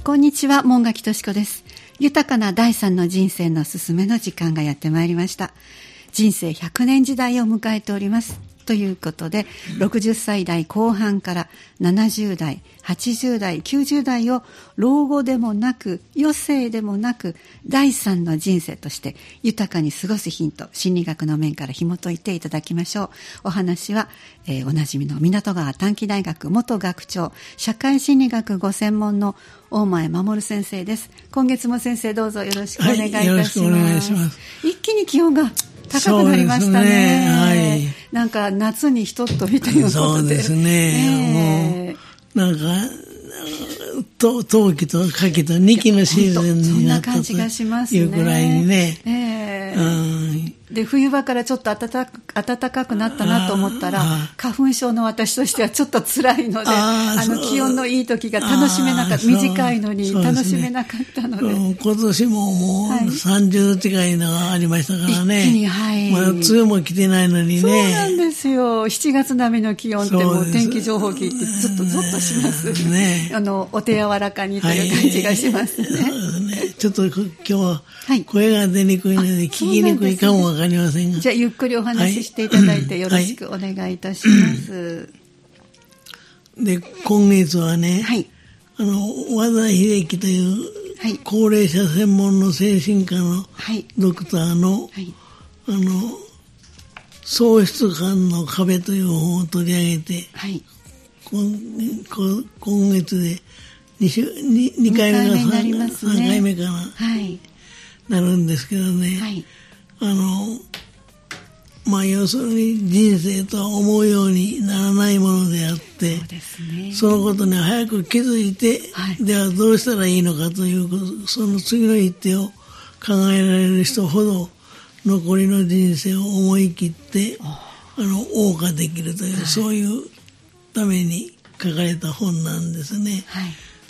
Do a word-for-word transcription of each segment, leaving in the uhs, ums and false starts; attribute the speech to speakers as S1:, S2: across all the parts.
S1: こんにちは、門垣敏子です。豊かな第三の人生のすすめの時間がやってまいりました。人生ひゃくねん時代を迎えておりますということで、ろくじゅっさい代後半からななじゅう代、はちじゅう代、きゅうじゅう代を老後でもなく余生でもなく第三の人生として豊かに過ごすヒント、心理学の面から紐解いていただきましょう。お話は、えー、おなじみの港川短期大学元学長、社会心理学ご専門の大前守先生です。今月も先生どうぞよろしくお願いいたします。はい、よろしくお願いします。一気に気温が高くなりました ね, ね、はい、なんか夏にひとっ飛びということで、
S2: そうですね、えー、もうなんかと冬季と夏季とにきのシーズンになったというくらいにね、えーうん、
S1: で冬場からちょっと暖かく、暖かくなったなと思ったら花粉症の私としてはちょっと辛いので、ああの気温のいい時が楽しめなかった、短いのに楽しめなかったので、
S2: ね、今年ももうさんじゅうど近いのがありましたからね、一気に、はい、まだ梅雨も来てないのにね、
S1: そうなんですよ。しちがつ並みの気温ってもう天気情報聞いてずっとゾッとしますね。あのお手柔らかにという感じがしますね、はい、そうですね。
S2: ちょっと今日は声が出にくいので聞きにくいかもわかりませんが、
S1: じゃあゆっくりお話ししていただいてよろしくお願いいたします、はい、
S2: で今月はね、はい、あの和田秀樹という高齢者専門の精神科のドクターの、はい、あの喪失感の壁という本を取り上げて、はい、今, 今月で 2, 週 2, 2回目が 3, 回目、ね、さんかいめかな、はい、なるんですけどね、はい、あのまあ要するに人生とは思うようにならないものであって、そうですね、そのことに早く気づいて、はい、ではどうしたらいいのかということ、その次の一手を考えられる人ほど残りの人生を思い切ってあの謳歌できるという、はい、そういうために書かれた本なんですね、はい、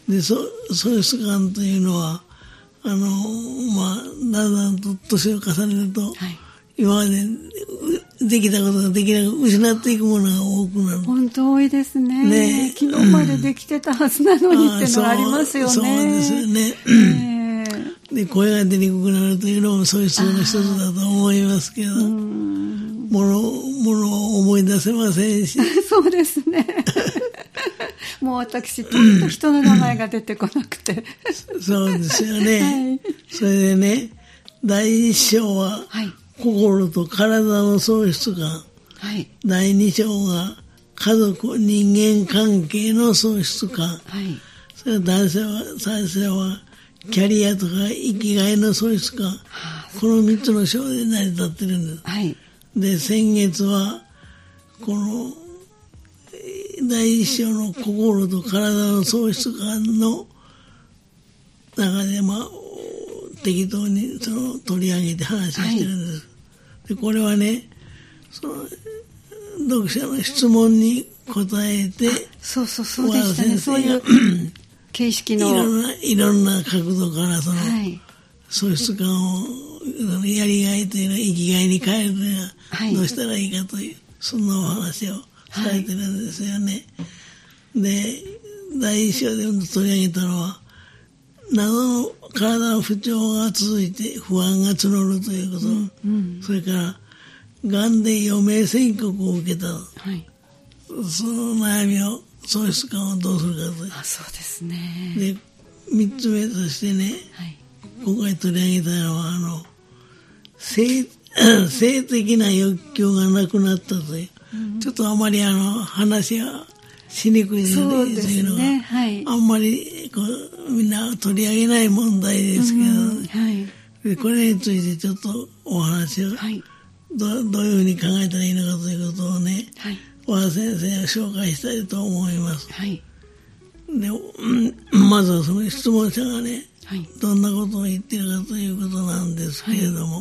S2: でそ喪失感というのはあの、まあ、だんだんと年を重ねると、はい、今までできたことができなく失っていくものが多くなる。
S1: 本当多いです ね, ね昨日までできてたはずなのにってのがありますよね。
S2: そうですよね、えー、で声が出にくくなるというのもそういう人の一つだと思いますけど、ものものを思い出せませんし
S1: そうですねもう私とんと人の名前が出てこなくて
S2: そうですよね、はい、それでね第一章は、はい、心と体の喪失感、はい、第二章が家族人間関係の喪失感、はい、それから男性は最初はキャリアとか生きがいの喪失感、はあ、この三つの章で成り立ってるんです、はい、で先月はこの第一章の心と体の喪失感の中で、まあ、適当にその取り上げて話をしてるんです、はい、でこれはねその読者の質問に答えて、
S1: そうそうそうでしたね、そういう形式の
S2: いろんな、いろんな角度からその、はい、喪失感をやりがいというのを生きがいに変えるにはどうしたらいいかという、はい、そんなお話をされてるんですよね、はい、で第一章で取り上げたのは謎の体の不調が続いて不安が募るということ、うんうん、それからがんで余命宣告を受けた、はい、その悩みを喪失感をどうするかという、
S1: あ、そうですね。
S2: で三つ目としてね、はい、今回取り上げたのはあの 性, 性的な欲求がなくなったという、うん、ちょっとあまりあの話がしにくいので、そういうのが、ね、はい、あんまりこうみんな取り上げない問題ですけど、うんはい、でこれについてちょっとお話を、はい、ど, どういうふうに考えたらいいのかということをね、はい、和田先生が紹介したいと思います、はい、でまずはその質問者がね、はい、どんなことを言ってるかということなんですけれども、はい、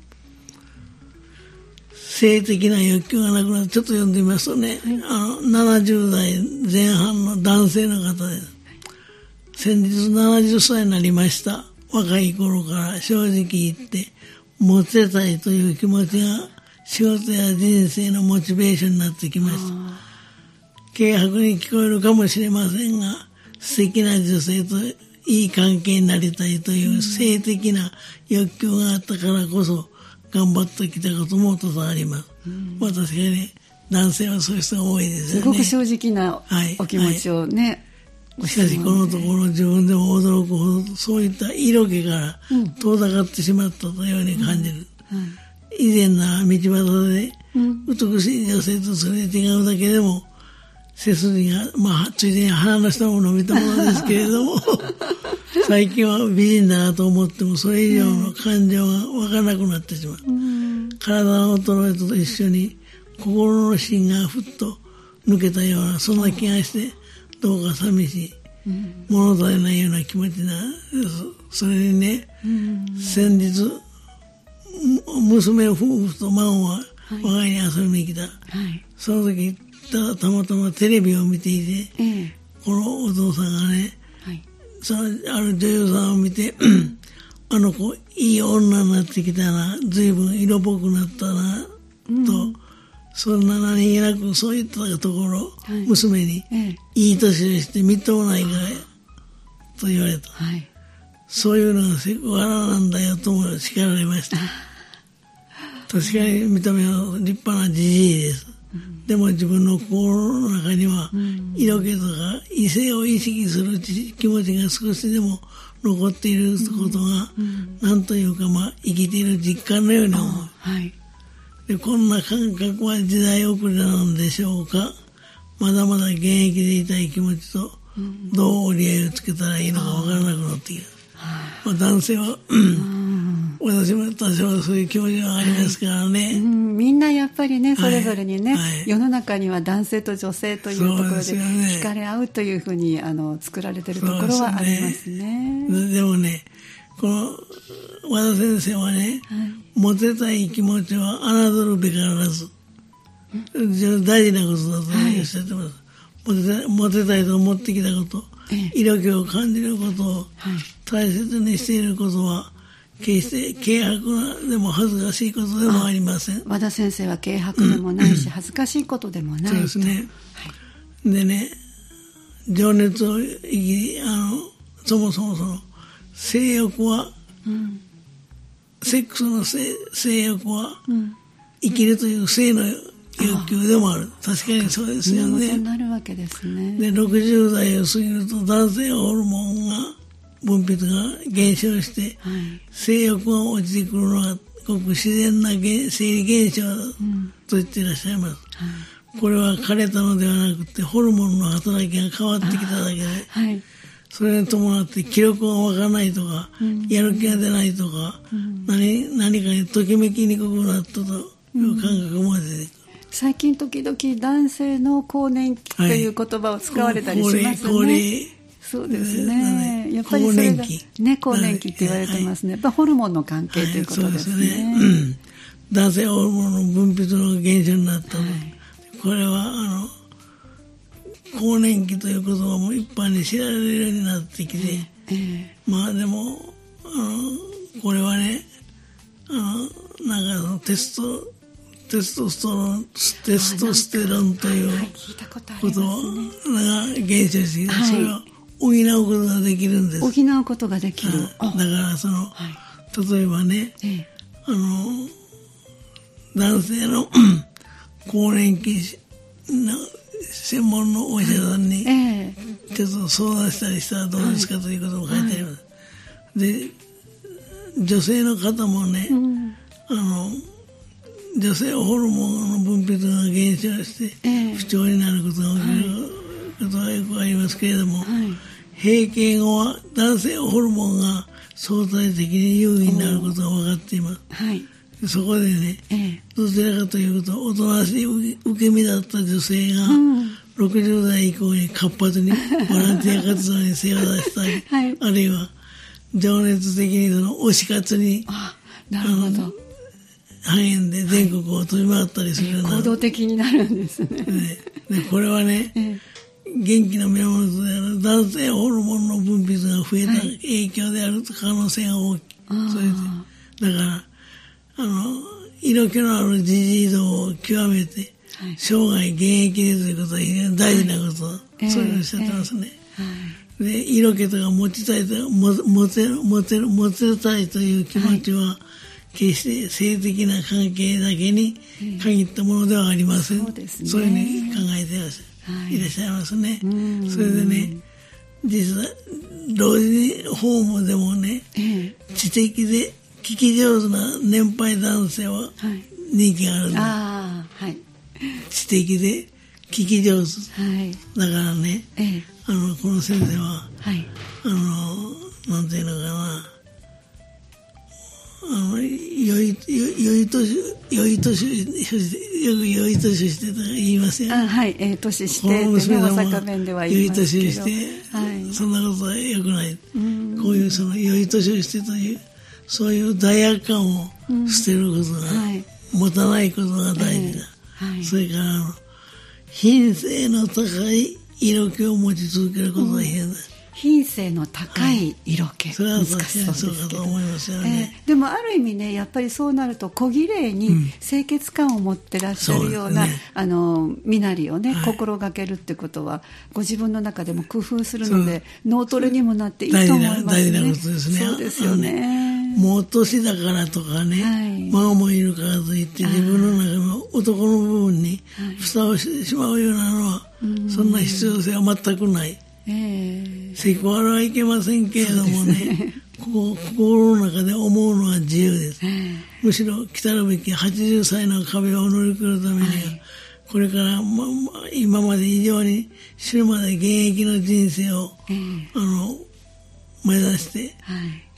S2: 性的な欲求がなくなってちょっと読んでみますとね、はい、あのななじゅう代前半の男性の方です。先日ななじゅっさいになりました。若い頃から正直言ってモテたいという気持ちが仕事や人生のモチベーションになってきました。軽薄に聞こえるかもしれませんが、素敵な女性といい関係になりたいという性的な欲求があったからこそ頑張ってきたことも多々あります。うん、まあ確かに男性はそういう人が多いですよね。
S1: すごく正直なお気持ちをね。はいはい、
S2: しかしこのところ自分でも驚くほどそういった色気から遠ざかってしまったというように感じる。うんうん、以前なら道端で美しい女性とすれ違うだけでも背筋が、まあ、ついでに鼻の下も伸びたものですけれども最近は美人だなと思ってもそれ以上の感情が湧かなくなってしまう。うん、体の衰えと一緒に心の芯がふっと抜けたようなそんな気がしてどうか寂しい、うん、物足りないような気持ちなんです。それにね、うん、先日娘夫婦と孫は我が家に遊びに来た、はい、その時た, たまたまテレビを見ていて、ええ、このお父さんがね、はい、そのある女優さんを見てあの子いい女になってきたな、随分色っぽくなったな、うん、とそんな何気なくそういったところ、はい、娘に、ええ、いい年をしてみっともないかいと言われた、はい、そういうのがセクハラなんだよとも叱られました。確かに見た目は立派なじじいです、うん、でも自分の心の中には色気とか異性を意識する気持ちが少しでも残っていることが、うんうん、なんというか、まあ、生きている実感のように思う、はい、でこんな感覚は時代遅れなのでしょうか。まだまだ現役でいたい気持ちとどう折り合いをつけたらいいのかわからなくなってきた、まあ、男性は私も多少そういう気持ちがありますからね、はい、うん、
S1: みんなやっぱりねそれぞれにね、はいはい、世の中には男性と女性というところで惹かれ合うというふうにあの作られているところはありますね。
S2: で, でもねこの和田先生はね、はい、モテたい気持ちは侮るべからず大事なことだとおっしゃってます、はい、モテたい、モテたいと思ってきたこと、ええ、色気を感じることを大切にしていることは決して軽薄でも恥ずかしいことでもありません。
S1: 和田先生は軽薄でもないし、うん、恥ずかしいことでもないと。
S2: そうですね、はい、でね情熱を生きあのそもそもその性欲は、うん、セックスの 性, 性欲は、うん、生きるという性の欲求でもある。確かにそうですよね。
S1: になるわけですね。
S2: でろくじゅう代を過ぎると男性ホルモンが分泌が減少して、はい、性欲が落ちてくるのがごく自然な生理現象と言っていらっしゃいます、うん、これは枯れたのではなくてホルモンの働きが変わってきただけで、はい、それに伴って気力が湧かないとか、うん、やる気が出ないとか、うん、何, 何かにときめきにくくなったという感覚も出てくる、うん、
S1: 最近時々男性の更年期という言葉を使われたりしますね、はい、高齢そうですね。やっぱりそれがね、更年期って言われてますね。やっぱホルモンの関係ということですね。はい、そうですね、うん。
S2: 男性ホルモンの分泌の減少になったの、はい、これはあの更年期という言葉も一般に知られるようになってきて、えー、まあでもあのこれはね、あのなんかテストテストステロンテストステロンということが減少してきて、それは補うことができるんです。
S1: 補うことができる。
S2: だからその、はい、例えばね、ええ、あの男性の更年期の専門のお医者さんにちょっと相談したりしたらどうですか、はい、ということも書いてあります、はい、で女性の方もね、うん、あの女性ホルモンの分泌が減少して不調になることが起きることがよくありますけれども、はい、閉経後は男性ホルモンが相対的に優位になることが分かっています、はい、そこでね、ええ、どちらかというとおとなしい受け身だった女性が、うん、ろくじゅう代以降に活発にボランティア活動に精を出したり、はい、あるいは情熱的にその推し活に
S1: あなるほど
S2: 励んで全国を飛び回ったりするような、
S1: はい、行動的になるんですね。
S2: でこれはね、ええ、元気な源である男性ホルモンの分泌が増えた影響である可能性が大きい、はい、それでだからあの色気のあるじじい度を極めて、はい、生涯現役でということは非常に大事なこと、はい、そういうのをおっしゃってますね、えーで色気とか持ちたいと持てる持てる持てたいという気持ちは、はい、決して性的な関係だけに限ったものではありません。そうですね。そういうふうに考えていらっしゃ、はい、いらっしゃいますね。それでね、実は老人ホームでもね、ええ、知的で聞き上手な年配男性は人気があるんだ、はい、あ、はい、知的で聞き上手、はい、だからね、ええ、あのこの先生は、はい、あのなんていうのかな、あの良い良い年良い年よく良い年してとか言いますよ、ね。あ、はい、えー、年してって、ね、大阪弁では言いますけど。良い年して、はい、そんなことは良くない。こういうその良い年をしてというそういう罪悪感を捨てることが、はい、持たないことが大事だ。えーはい、それからあの品性の高い色気を持ち続けることが大変だ。
S1: 品性の高い色気、はい、
S2: それは難しそうですけど、思いますよね、
S1: えー、でもある意味ね、やっぱりそうなると小綺麗に清潔感を持ってらっしゃるような、うん、ね、あの身なりをね、はい、心がけるってことはご自分の中でも工夫するので脳トレにもなっていいと思いますね。
S2: 大事なことですね。
S1: そうですよね。
S2: もう年だからとかね、はい、孫もいるからといって自分の中の男の部分に蓋をしてしまうようなのは、はい、そんな必要性は全くない。えー、セクハラはいけませんけれども ね, ねここ心の中で思うのは自由です、えー、むしろ来たるべきはちじゅっさいの壁を乗り越えるためには、はい、これから、ま、今まで以上に死ぬまで現役の人生を、えー、あの目指して、はい、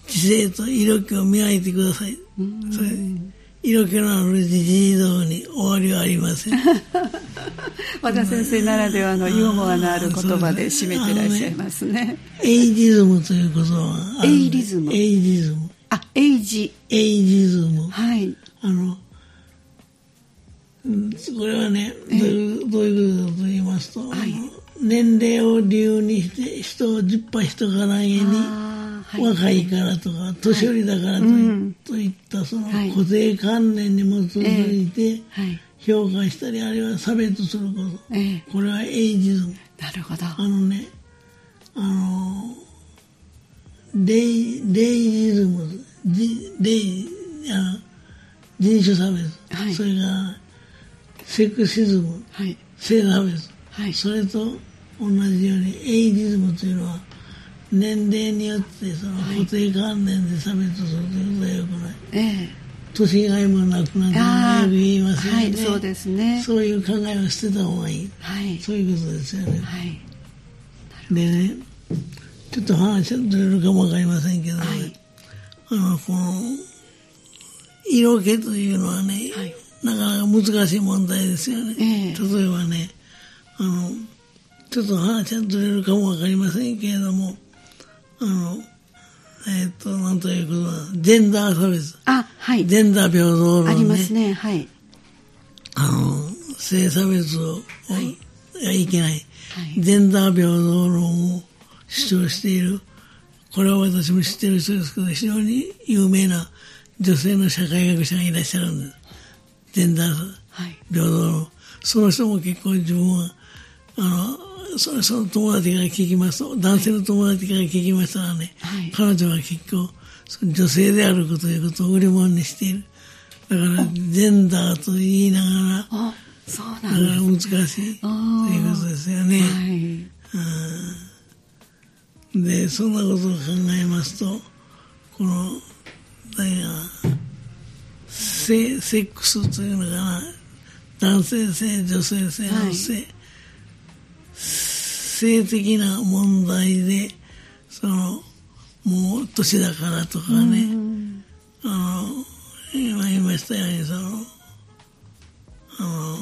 S2: 知性と色気を磨いてください。それ色気のあるじじい道に終わりはありません。
S1: 和田先生ならではのユーモアのある言葉で締めてらっしゃいますね。
S2: エイジズムということは、
S1: エイリズム、
S2: エイジズム、
S1: あ、エイジ
S2: エイジズム、
S1: はい、
S2: あのこれはね、どういう、どういうことと言いますと、はい、年齢を理由にして人をじっぱ人からげに、はい、若いからとか年寄りだからとい、はい、うん、といったその固定観念に基づいて評価したり、あるいは差別すること、えー、これはエイジズム。
S1: なるほど。
S2: あのね、あのレイレイジズム、レイあの人種差別、はい、それからセクシズム、はい、性差別、はい、それと同じようにエイジズムというのは年齢によってその固定観念で差別するということはよくない、ええ、年がいもなくなってよく言いますよね、はい、そうですね。そういう考えを捨てた方がいい、はい、そういうことですよね、はい、でね、ちょっと話はずれるかもわかりませんけどね、はい、あのこの色気というのはね、はい、なかなか難しい問題ですよね、えー、例えばね、あのちょっと話はずれるかもわかりませんけれども、あのえっ、ー、となんということはジェンダー差別、あ、はい、ジェンダー平等論、ね、
S1: ありますね、はい、
S2: あの性差別を、はい、いけない、はい、ジェンダー平等論を主張している、これは私も知っている人ですけど、非常に有名な女性の社会学者がいらっしゃるんです。ジェンダー平等論、はい、その人も結構自分はあのその、その友達から聞きますと、男性の友達から聞きましたらね、はい、彼女は結構女性であることということを売り物にしている。だからジェンダーと言いながら、あ、そうなんです、ね、だから難しいということですよね、はい、うん、でそんなことを考えますと、この何がセ, セックスというのかな、男性性女性性の性、はい、性的な問題でそのもう年だからとかね、あの今言いましたようにそのあの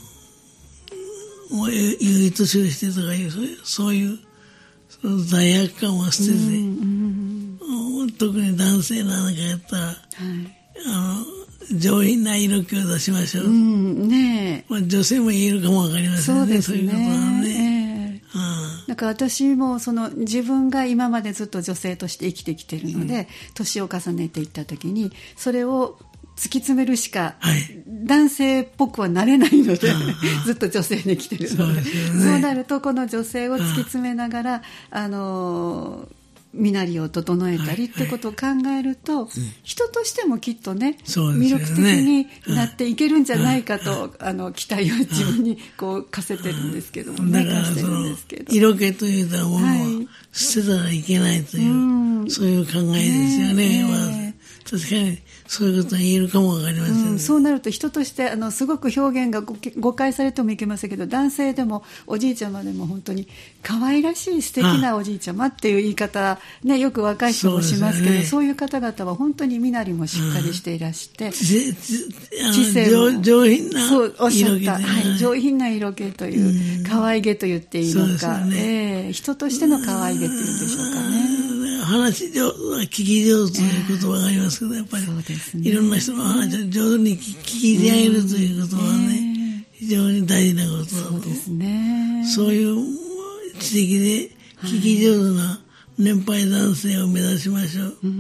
S2: もういい年をしてとかいうそういうその罪悪感を捨てて、うんうん、特に男性なんかやったら、はい、あの上品な色気を出しましょう、うんね、まあ、女性も言えるかもわかりませんね、そうですね、そういうことはね、えー、うん、だ
S1: から私もその自分が今までずっと女性として生きてきているので、うん、年を重ねていった時にそれを突き詰めるしか、はい、男性っぽくはなれないのでずっと女性に来てるので、 そうですよね。そうなるとこの女性を突き詰めながらあの身なりを整えたりってことを考えると、はいはい、人としてもきっと ね, ね魅力的になっていけるんじゃないかと、はい、あの期待を自分にこう課せてるんですけども、ね、
S2: だからその色気というものは捨てたらいけないという、はい、そういう考えですよね、ねまあ、確かにそういうことは言えるかもわかりません、ねうん、そうなると人としてあのすごく表現が誤解されてもいけませんけど、男性でもおじいちゃまでも本当に可愛らしい素敵なおじいちゃまっていう言い方、ね、よく若い人もしますけど、 そうですね、そういう方々は本当に身なりもしっかりしていらして、うん、知性も上品な色気、はい、上品な色気という、うん、可愛げと言っていいのか、ねえー、人としての可愛げというんでしょうかね。 話上手は聞き上手という言葉がありますけど、やっぱりそうですね、いろんな人の話を上手に聞き上げるということはね、非常に大事なことだと。そうですね。そういう知的で聞き上手な年配男性を目指しましょう。うん、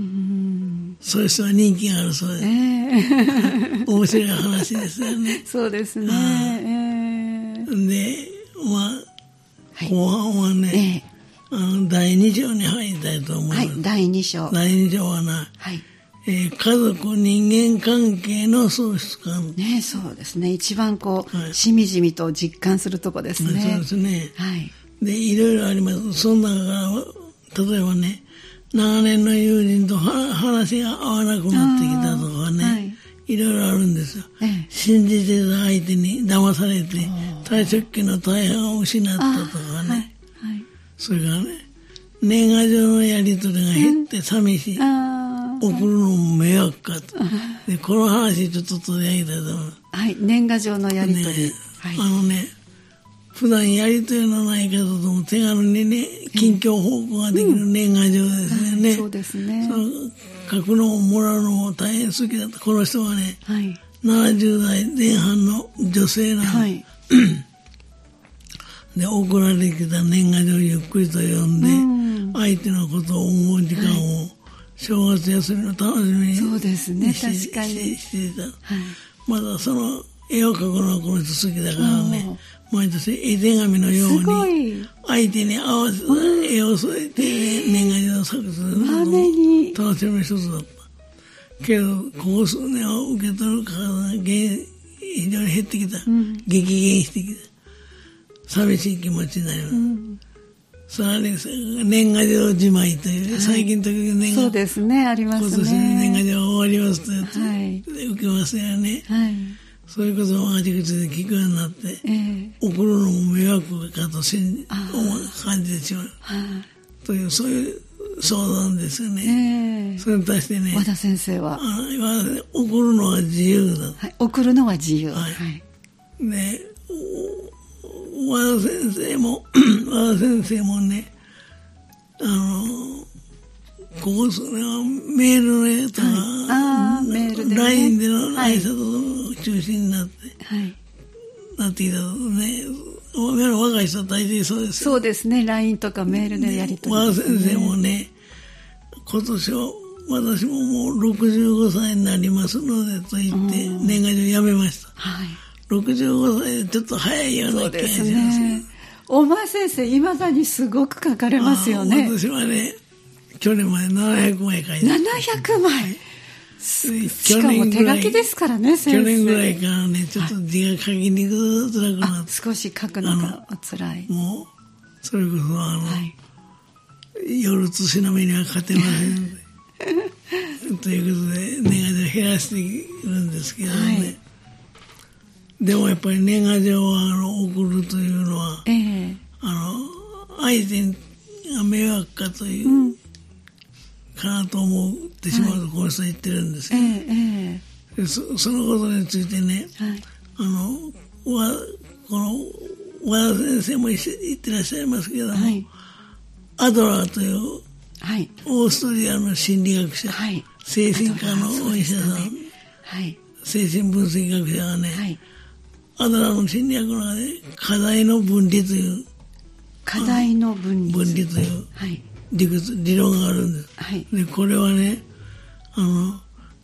S2: そういう人は人気があるそうです。えー、面白い話ですよね。
S1: そうですね。
S2: えー、で、まあ、はい、後半はね、えーあのだいに章に入りたいと思います。はい、だいに章。だいに章はな、はい、えー、家族人間関係の喪失感。
S1: ね、そうですね。一番こう、はい、しみじみと実感するとこですね。
S2: そうですね。はい。で、いろいろあります。その中から例えばね、長年の友人と話が合わなくなってきたとかね、はい、いろいろあるんですよ。ええ、信じてた相手に騙されて退職金の大半を失ったとかね。それからね、年賀状のやり取りが減って寂しい、うん、送るのも迷惑かと、でこの話ちょっと取り上げたいと思います。
S1: はい、年賀状のやり取り、ね、はい、あ
S2: のね、普段やり取りのない方とも手軽にね近況報告ができる年賀状ですね、うんね、
S1: そうですね。
S2: その書くのをもらうのも大変好きだった。この人はね、はい、ななじゅう代前半の女性なの、はい、で送られてきた年賀状をゆっくりと読んで、うん、相手のことを思う時間を、はい、正月休みの楽しみに
S1: そうですね、
S2: し
S1: 確かに
S2: していた、はい、まだその絵を描くのはこの人好きだからね、毎年絵手紙のように相手に合わせた絵を添えて、ね、年賀状を作成するのが楽しみの一つだった。けどここ数年は受け取る方が非常に減ってきた、うん、激減してきた。寂しい気持ちになります。うん、それはね、年賀状じまいという、はい、最近時々年賀状、
S1: そうですね、ありますね。
S2: 今年年賀状終わりますとやつ、はい、受けますよね。はい、そういうことをあちこちで聞くようになって、えー、送るのも迷惑かと感じてしまう。という、そういう相談ですよね。えー、それに対してね、
S1: 和田先生は
S2: あ送るのは自由だ、
S1: はい、送るのは自由、はい、
S2: で和田先生も和田先生もね、あのここ数年はメールねとか、はい、あメールでね、ラインでの挨拶を中心になって、はい、なってきたとね、若い人は大抵そうですよ。
S1: そうですね、ラインとかメールでやり取り、ね、
S2: 和田先生もね、今年は私ももうろくじゅうごさいになりますのでと言って年賀状やめました。はい、ろくじゅうごさいでちょっと早いような気がしますね。
S1: 大前先生、いまだにすごく書かれますよね。
S2: 私はね、去年までななひゃくまい書いて
S1: ななひゃくまい、しかも手書きですからね、先生。
S2: 去年ぐらいからね、ちょっと字が書きにくく辛くなって、
S1: 少し書くのがお辛い。
S2: もうそれこそあの、はい、夜通しの目には勝てませんのでということで年賀状減らしているんですけどね、はい、でもやっぱり年賀状をあの送るというのは、えー、あの相手が迷惑かという、うん、かなと思ってしまうと、はい、この人は言ってるんですけど、えーえー、そ, そのことについてね、はい、あのわこの和田先生も言ってらっしゃいますけども、はい、アドラーという、はい、オーストリアの心理学者、はい、精神科のお医者さん、ね、はい、精神分析学者がね、はい、アドラーの心理学の中で課題の分離という
S1: 課題の分離
S2: 分離という理屈、理論があるんです、はい、でこれはね、あの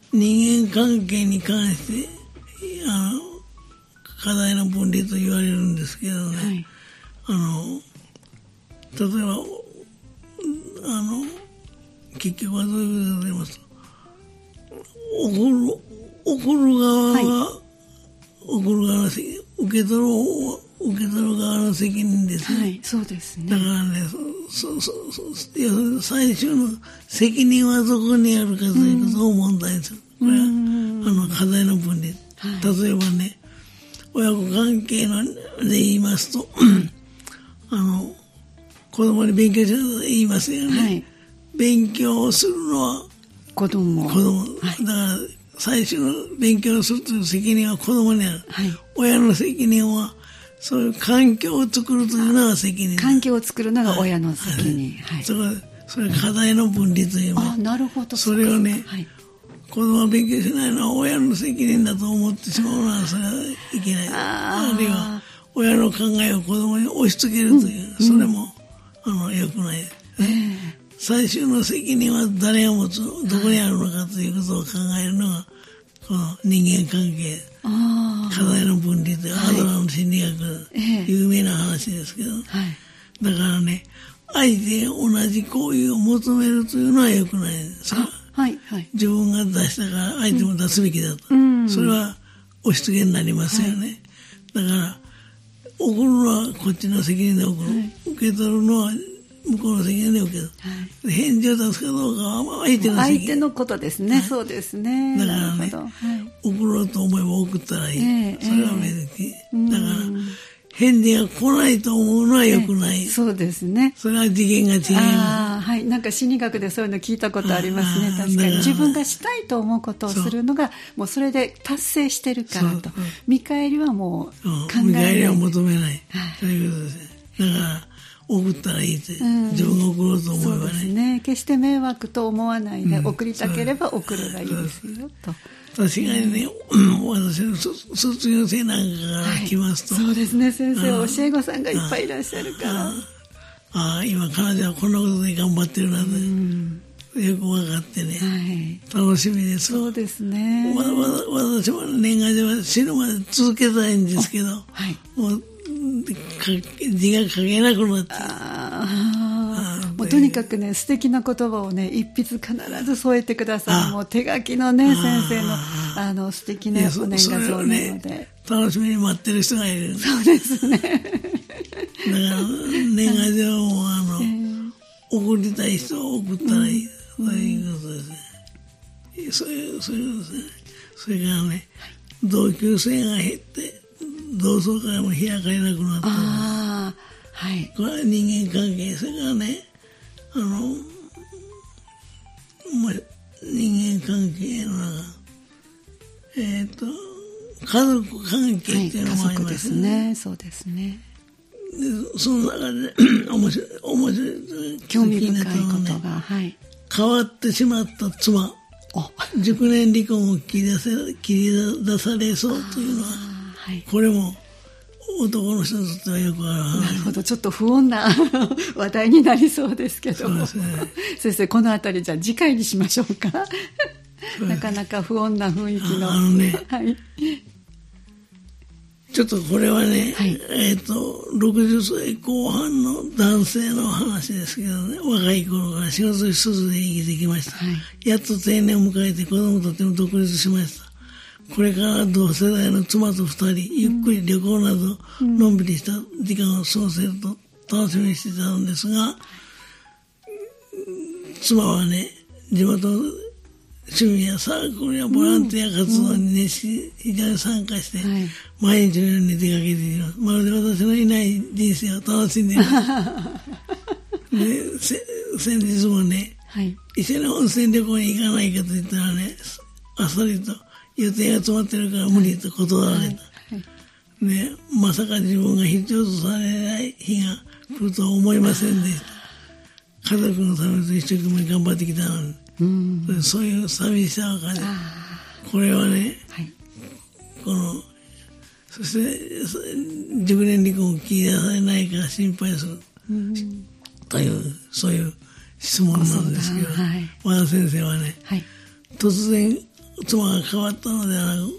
S2: 人間関係に関してあの課題の分離と言われるんですけどね、はい、あの例えばあの結局はどういうことで言いますと、怒る怒る側は、はい、怒る側の責任、受け取る受け取る側の責任ですね。
S1: はい、そうですね。
S2: だからね、そそそ要するに最終の責任はどこにあるかということを問題にする。これはあの課題の分離。はい、例えばね、親子関係ので言いますと、あの子供に勉強しろと言いますよね。はい、勉強をするのは
S1: 子供。
S2: 子供。はい、だから最初の勉強をするという責任は子供にある。はい、親の責任はそういう環境を作るというのが責任。
S1: 環境を作るのが親の責任。はい。
S2: それそれ課題の分離というの。
S1: あ、なるほど。
S2: それをね、はい、子供は勉強しないのは親の責任だと思ってしまうのはそれはいけない。あ, あるいは親の考えを子供に押し付けるという、うん、それも、うん、あの良くない。えー、最終の責任は誰が持つ、どこにあるのかということを考えるのがこの人間関係。課題の分離というアドラーの心理学の有名な話ですけど、はい、だからね、相手が同じ行為を求めるというのは良くないんですよ。はいはい、自分が出したから相手も出すべきだと、うん、それは押し付けになりますよね。はい、だから送るのはこっちの責任で送る、はい、受け取るのは向こうの責任で受け取る、はい、返事を出すかどうかは相手の責任。
S1: 相手のことですね。はい、そうですね。
S2: だからね、はい、送ろうと思えば送ったらいい。えー、それは別に、えー、だから返事が来ないと思うのは良くない。えー、
S1: そうですね。
S2: それは次元が違います。
S1: あ、はい、なんか心理学でそういうの聞いたことありますね。確かに自分がしたいと思うことをするのがもうそれで達成してるからと。見返りはもう考えない。見返り
S2: は求めない。はい、そういうことですね。だから送ったらいいって、うん、自分が送ろうと思えばね。
S1: そうですね。決して迷惑と思わないで、うん、送りたければ送ればいいですよと。
S2: 確かにね、うん、私の卒業生なんかが来ますと、
S1: はい、そうですね、先生は教え子さんがいっぱいいらっしゃるから、
S2: ああ、今彼女はこんなことで頑張ってるなって、うん、よく分かってね、はい、楽しみです。
S1: そうですね。
S2: わわ私も年賀状は死ぬまで続けたいんですけど、はい、もう字が書けなくなって、
S1: ああ、もうとにかくね、素敵な言葉をね、一筆必ず添えてください。もう手書きのね、先生のあの素敵なお年賀状なので、ね、
S2: 楽しみに待ってる人がいる。
S1: そうですね。だから
S2: 年賀状もあの、えー、送りたい人を送ったらいい、うん、そういうことですね。そういうそういうことですね。それからね、はい、同級生が減って同窓会も開かれなくなった。あ、はい、これは人間関係。それからね、あの、まあ、人間関係の中、えっ、ー、と、家族関係っていうのもありますね。はい、家族ですね。
S1: そうですね。
S2: でその中で面白い、面白い、
S1: 興味深いことが、はい、
S2: 変わってしまった妻、熟年離婚を切り出せ、切り出されそうというのは、はい、これも男の人にとってはよくある話。
S1: なるほど、ちょっと不穏な話題になりそうですけども、そうですね、先生このあたりじゃあ次回にしましょうか。なかなか不穏な雰囲気の、
S2: あのね、
S1: はい、
S2: ちょっとこれはね、はい、えっとろくじゅっさいこう半の男性の話ですけどね、若い頃から仕事一つで生きてきました、はい、やっと定年を迎えて子供たちも独立しました。これから同世代の妻と二人、ゆっくり旅行などのんびりした時間を過ごせると楽しみにしていたのですが、妻はね、地元の趣味やサークルやボランティア活動に熱し、非常に参加して、毎日のように出かけています。まるで私のいない人生を楽しんでいます。で、せ先日もね、はい、一緒に温泉旅行に行かないかと言ったらね、あっさりと予定が詰まってるから無理と断られた。はいはい、で、まさか自分が必要とされない日が来るとは思いませんでした。家族のためと一生懸命頑張ってきたのに。うん、そういう寂しさを感じる。これはね、はい、このそして熟年離婚を切り出されないか心配する、うん、というそういう質問なんですけど、はい、和田先生はね、はい、突然妻が変わったのではなく、はい、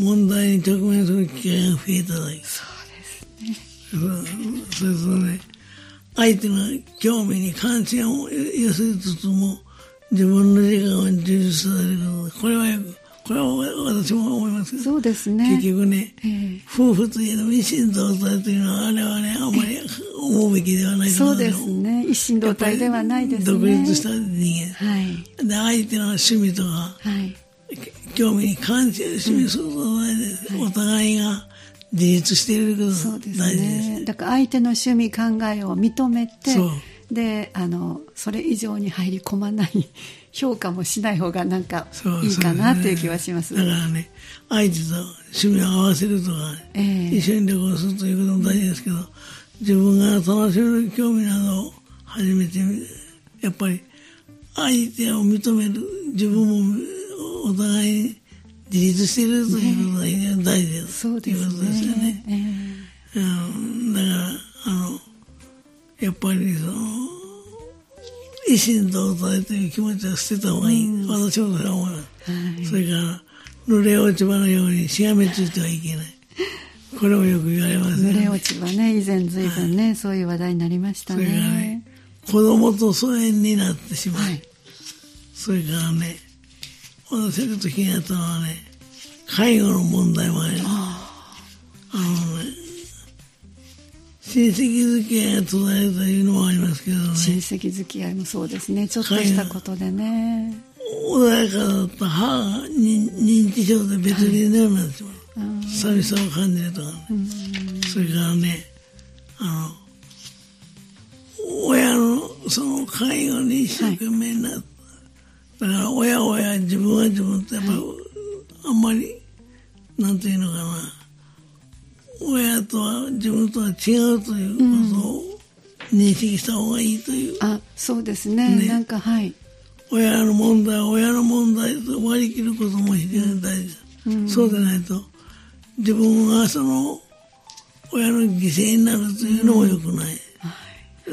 S2: 問題に直面する機会が増えただけ。
S1: そうですね。
S2: それとね、相手の興味に関心を寄せつつも、自分の時間を充実させること、これはよく、これは私も思いますけど、
S1: そうですね。
S2: 結局ね、えー、夫婦といえども一心同体というのは、あれはね、あんまり思うべきではないと思う。
S1: そうですね。一心同体ではないですね。
S2: 独立した人間。はい。で、相手の趣味とか、はい、興味に関心を示すことないです、うん。お互いが自立していることが大事です。そうですね。
S1: だから相手の趣味考えを認めて、そうで、あの、それ以上に入り込まない、評価もしない方がなんかいいかなという気はします。
S2: だからね、相手と趣味を合わせるとか、えー、一緒に旅行するということも大事ですけど、自分が楽しめる興味などを始めてみる。やっぱり相手を認める、自分もお互いに自立しているということが非常に大事です。そうですね。ということですよね。えーうん、だから、あの、やっぱりその、一心同体という気持ちは捨てた方がいい。うん、私もそれは思います。はい、それから、濡れ落ち葉のようにしがみついてはいけない。これもよく言われますね。
S1: 濡れ落ち葉ね、以前随分ね、はい、そういう話題になりましたね。
S2: それからね、子供と疎遠になってしまう。はい、それからね、私が気になったのはね、介護の問題もあります。あのね、親戚付き合いが途絶えるというのもありますけどね。
S1: 親戚付き合いもそうですね。ちょっとしたことでね。
S2: 穏やかだった母が認知症で別になるんですよ。はい、寂しさを感じるとかね。それからね、あの、親のその介護に一生懸命になった。はい、だから親親自分は自分ってやっぱり、はい、あんまり、なんていうのかな。親とは自分とは違うということを認識した方がいいという、
S1: うん、あ、そうです ね, ねなんかはい
S2: 親の問題は親の問題と割り切ることも非常に大事だ、うん、そうでないと自分がその親の犠牲になるというのも良くない、うんはい、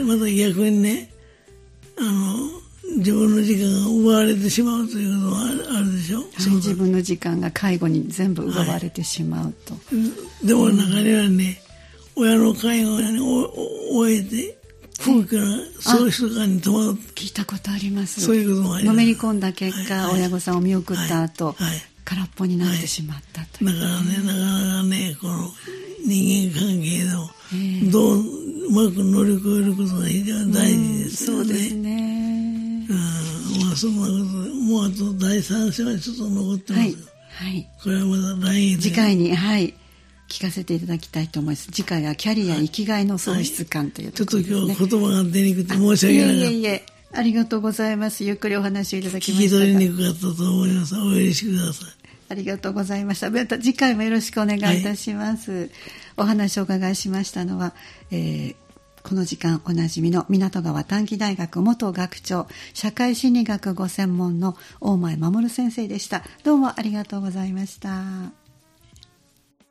S2: また逆にねあの自分の時間が奪われてしまうということもあ る, あるでしょ、はい、
S1: 自分の時間が介護に全部奪われてしまうと、は
S2: い、でも中にはね、うん、親の介護に終えて夫婦が喪失感に戸惑って、
S1: 聞いたことあります。
S2: そういうこともあります。
S1: のめり込んだ結果、はいはい、親御さんを見送った後、はいはい、空っぽになってしまったという、
S2: はい、だからねなかなかねこの人間関係でも、えー、どううまく乗り越えることが非常に大事ですよね、うん、そうですね。うんまあ、そんなことでもうあとだいさん章はちょっと残ってますが、はいはい、これはまた来月
S1: 次回に、はい、聞かせていただきたいと思います。次回はキャリア生きがいの喪失感というところですね、はい、ちょっと
S2: 今日言葉が出にくくて申し訳ない。
S1: いえいえいえありがとうございます。ゆっくりお話をいただきました。
S2: 聞き取りにくかったと思います。お許しください。
S1: ありがとうございました。また次回もよろしくお願いいたします、はい、お話をお伺いしましたのは、えーこの時間おなじみの港川短期大学元学長社会心理学ご専門の大前守先生でした。どうもありがとうございました。